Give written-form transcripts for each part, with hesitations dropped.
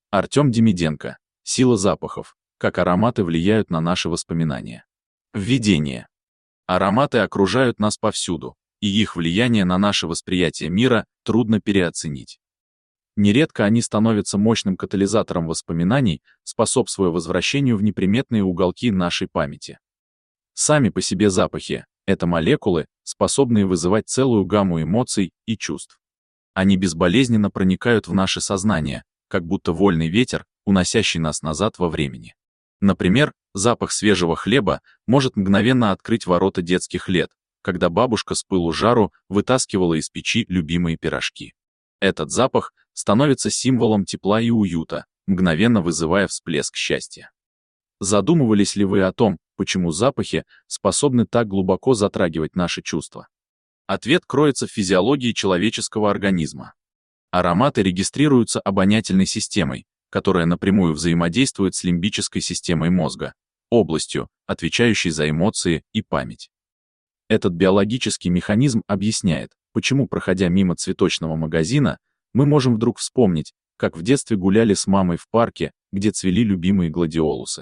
Артем Демиденко. Сила запахов. Как ароматы влияют на наши воспоминания. Введение. Ароматы окружают нас повсюду, и их влияние на наше восприятие мира трудно переоценить. Нередко они становятся мощным катализатором воспоминаний, способствуя возвращению в неприметные уголки нашей памяти. Сами по себе запахи — это молекулы, способные вызывать целую гамму эмоций и чувств. Они безболезненно проникают в наше сознание, как будто вольный ветер, уносящий нас назад во времени. Например, запах свежего хлеба может мгновенно открыть ворота детских лет, когда бабушка с пылу жару вытаскивала из печи любимые пирожки. Этот запах становится символом тепла и уюта, мгновенно вызывая всплеск счастья. Задумывались ли вы о том, почему запахи способны так глубоко затрагивать наши чувства? Ответ кроется в физиологии человеческого организма. Ароматы регистрируются обонятельной системой, которая напрямую взаимодействует с лимбической системой мозга, областью, отвечающей за эмоции и память. Этот биологический механизм объясняет, почему, проходя мимо цветочного магазина, мы можем вдруг вспомнить, как в детстве гуляли с мамой в парке, где цвели любимые гладиолусы.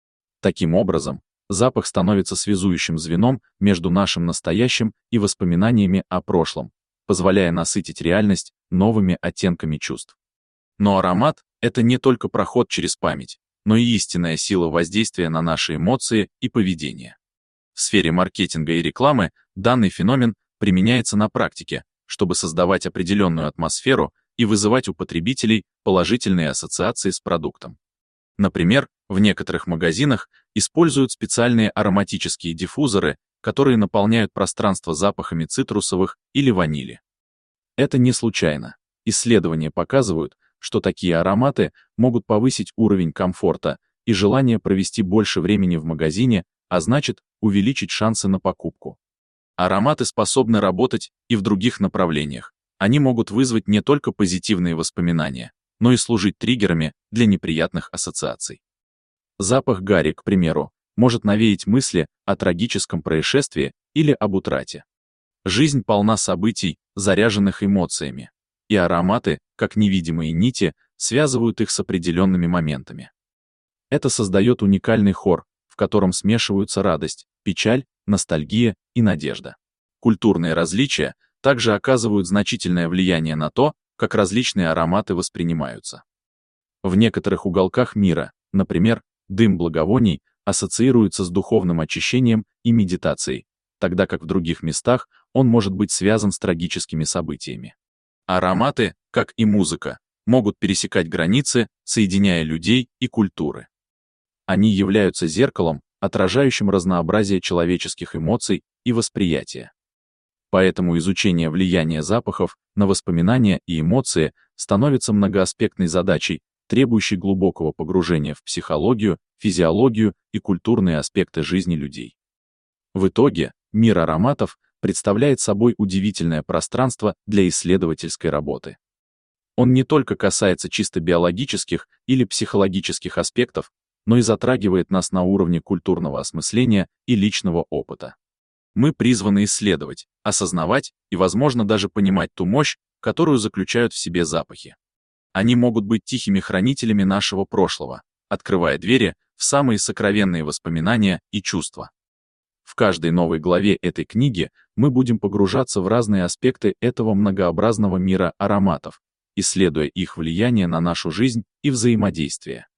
Таким образом, запах становится связующим звеном между нашим настоящим и воспоминаниями о прошлом, позволяя насытить реальность новыми оттенками чувств. Но аромат — это не только проход через память, но и истинная сила воздействия на наши эмоции и поведение. В сфере маркетинга и рекламы данный феномен применяется на практике, чтобы создавать определенную атмосферу и вызывать у потребителей положительные ассоциации с продуктом. Например, в некоторых магазинах используют специальные ароматические диффузоры, которые наполняют пространство запахами цитрусовых или ванили. Это не случайно. Исследования показывают, что такие ароматы могут повысить уровень комфорта и желание провести больше времени в магазине, а значит, увеличить шансы на покупку. Ароматы способны работать и в других направлениях. Они могут вызвать не только позитивные воспоминания, но и служить триггерами для неприятных ассоциаций. Запах гари, к примеру, может навеять мысли о трагическом происшествии или об утрате. Жизнь полна событий, заряженных эмоциями, и ароматы, как невидимые нити, связывают их с определенными моментами. Это создает уникальный хор, в котором смешиваются радость, печаль, ностальгия и надежда. Культурные различия также оказывают значительное влияние на то, как различные ароматы воспринимаются. В некоторых уголках мира, например, дым благовоний ассоциируется с духовным очищением и медитацией, тогда как в других местах он может быть связан с трагическими событиями. Ароматы, как и музыка, могут пересекать границы, соединяя людей и культуры. Они являются зеркалом, отражающим разнообразие человеческих эмоций и восприятия. Поэтому изучение влияния запахов на воспоминания и эмоции становится многоаспектной задачей, требующей глубокого погружения в психологию, физиологию и культурные аспекты жизни людей. В итоге, мир ароматов представляет собой удивительное пространство для исследовательской работы. Он не только касается чисто биологических или психологических аспектов, но и затрагивает нас на уровне культурного осмысления и личного опыта. Мы призваны исследовать, осознавать и, возможно, даже понимать ту мощь, которую заключают в себе запахи. Они могут быть тихими хранителями нашего прошлого, открывая двери в самые сокровенные воспоминания и чувства. В каждой новой главе этой книги мы будем погружаться в разные аспекты этого многообразного мира ароматов, исследуя их влияние на нашу жизнь и взаимодействие.